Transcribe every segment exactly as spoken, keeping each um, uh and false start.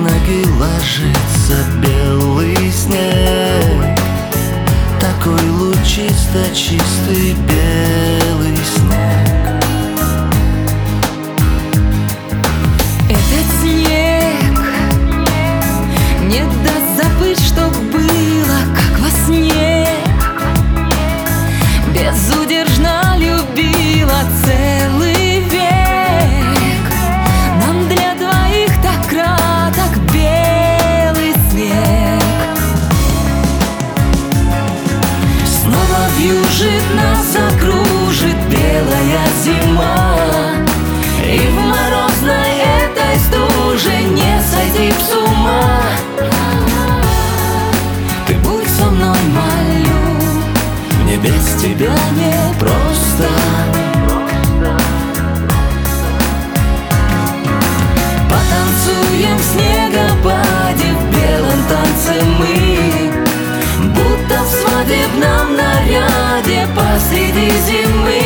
ноги ложится белый снег, такой лучисто чистый белый снег. Этот снег не даст забыть, что было, как во сне. Безудержно любила целый век. Нам для двоих так краток белый снег. Снова вьюжит нас, закружит белая зима, и в морозной этой стуже не сойти с ума. Ты будь со мной, молю, мне без тебя не просто. Потанцуем в снегопаде, в белом танце мы, будто в свадебном наряде посреди зимы.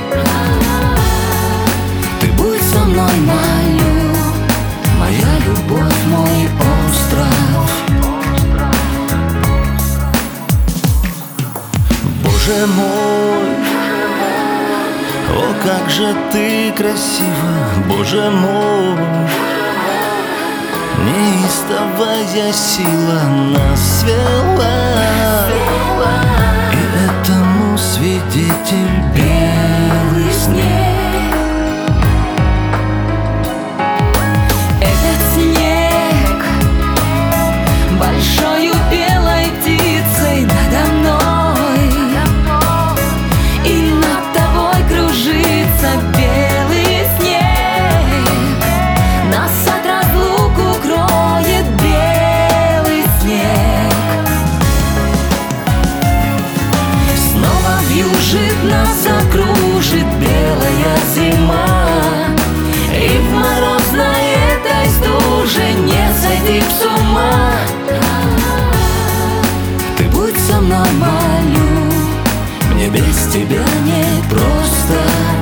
Ты будь со мной, молю, моя любовь, мой остров. Боже мой, о, как же ты красива, Боже мой, неистовая сила нас свела, и этому свидетель белый снег. Этот снег большою белой птицей надо мной, и над тобой кружится белый снег. Нас от разлук укроет белый снег. Снова вьюжит нас, закружит белая зима, и в морозной этой стуже не сойти с ума. Ты будь со мной, молю, мне без тебя не просто.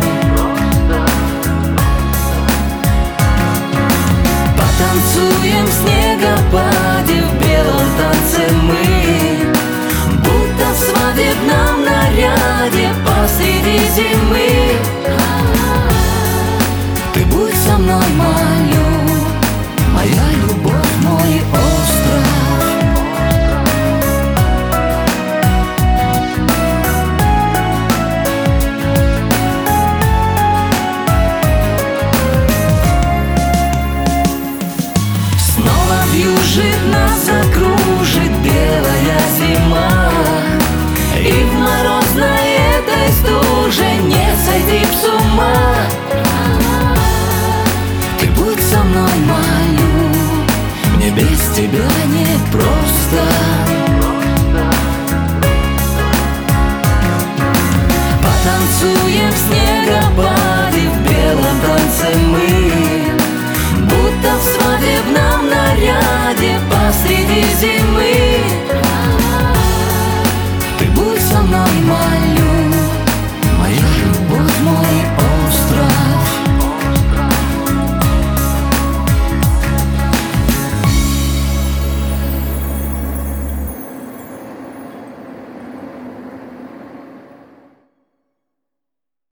Потанцуем в снегопаде, в белом танце мы, будто в свадебном наряде посреди зимы. Ты будь со мной, молю, моя любовь, мой остров. Вьюжит нас, закружит белая зима, и в морозной этой стуже не сойти с ума. Ты будь со мной, молю, мне без тебя не просто.